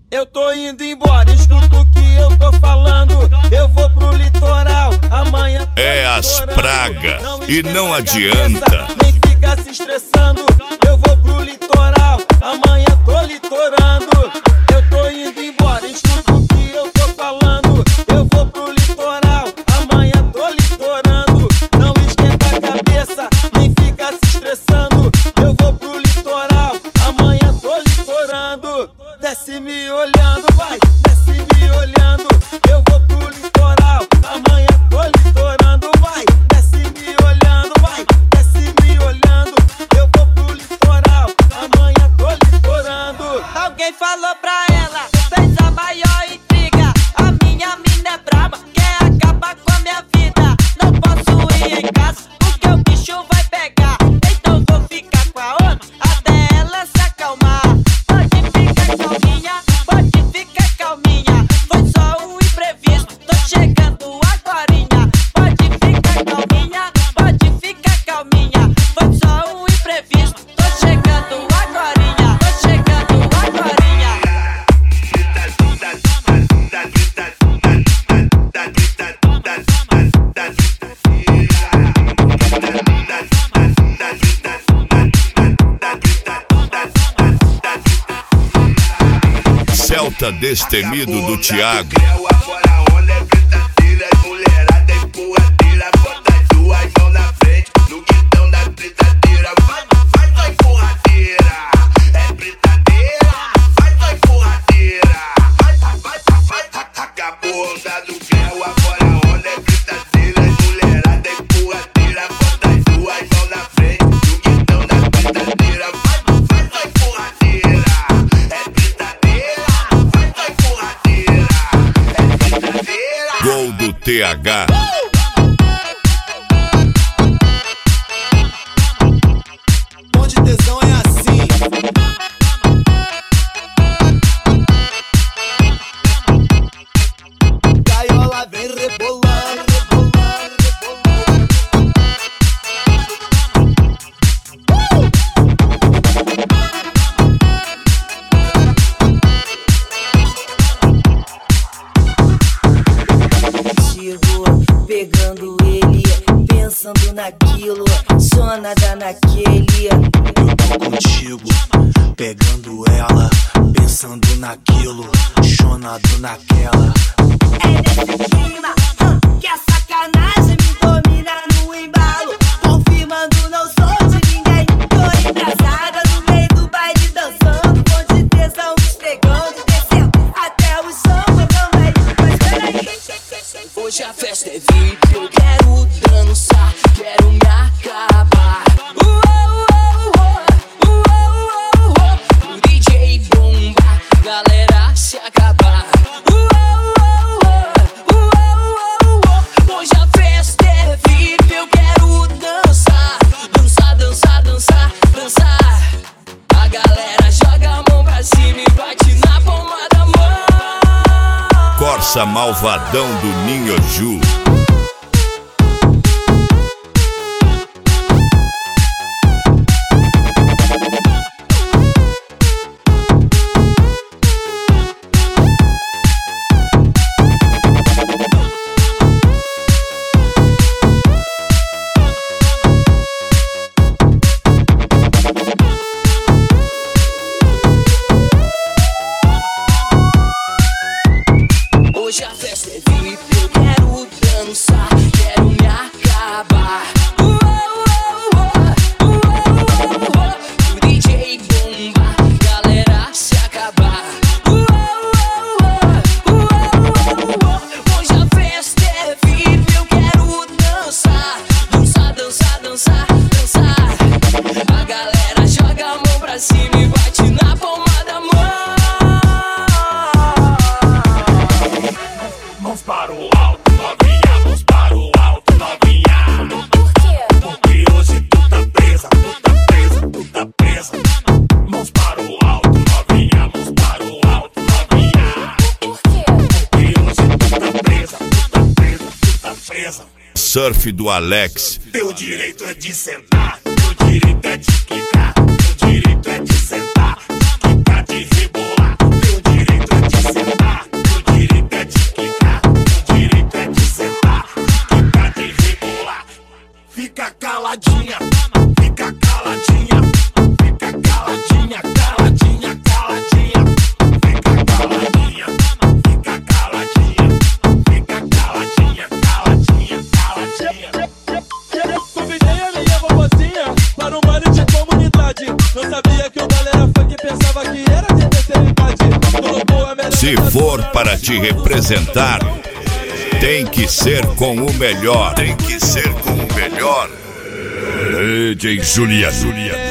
Eu tô indo embora, escuta o que eu tô falando. Eu vou pro litoral, amanhã tô É as estourando. pragas e não esquenta a adianta. cabeça, nem fica se estressando. Eu vou pro litoral, amanhã tô litorando. Eu tô indo embora, escuta o que eu tô falando. Eu vou pro litoral, amanhã tô litorando. Não esquenta a cabeça, nem fica se estressando. Eu vou pro litoral, amanhã tô litorando. Desce me olhando, vai, desce me olhando. Eu vou pro litoral, amanhã tô litorando, vai. Desce me olhando, vai, desce me olhando. Eu vou pro litoral, amanhã tô litorando. Alguém falou pra ela, fez a maior intriga. A minha mina é braba, quer acabar com a minha vida. Não posso ir em casa, porque o bicho vai pegar. Então vou ficar com a outra, até ela se acalmar. Pode ficar calminha, pode ficar calminha. Foi só um imprevisto, tô chegando agorinha. Pode ficar calminha, pode ficar calminha. Foi só um imprevisto, tô chegando agorinha. Tô chegando agorinha. Celta destemido do Thiago. Gol do TH. Bom de tesão é assim. Gaiola vem rebolando, rebolando, Chegou pegando ele, pensando naquilo, só nada naquele. Eu tô contigo, pegando ela, pensando naquilo, chonado naquela. É nesse clima que a sacanagem me domina no embalo. Confirmando, não sou de ninguém. Tô embrasada no meio do baile dançando, com de tesão esfregando, descendo até o chão, eu também. Mas peraí. Hoje a festa é VIP, eu quero dançar, quero me acabar. O DJ bomba, galera se acabar. Hoje a festa é VIP, eu quero dançar, dançar, dançar, dançar, dançar. A galera joga a mão pra cima e bate na palma da mão. Corsa malvadão do Ninhoju. Hoje a festa é VIP, eu quero dançar, quero me acabar. O DJ bomba, galera se acabar. Hoje a festa é VIP, eu quero dançar, dançar, dançar, dançar, dançar. A galera joga a mão pra cima e bate na palma da mão. Mãos para o alto, novinha, mãos para o alto, novinha. Por quê? Porque hoje tu tá presa, tu tá presa, tu tá presa. Mãos para o alto, novinha, mãos para o alto, novinha. Por quê? Porque hoje tu tá presa, tu tá presa, tu tá presa. Surf do Alex. Teu direito é de sentar, teu direito é de quicar, teu direito é de sentar, de quicar, de rebolar. Teu direito é Se for para te representar, tem que ser com o melhor. Tem que ser com o melhor. DJ Juliano.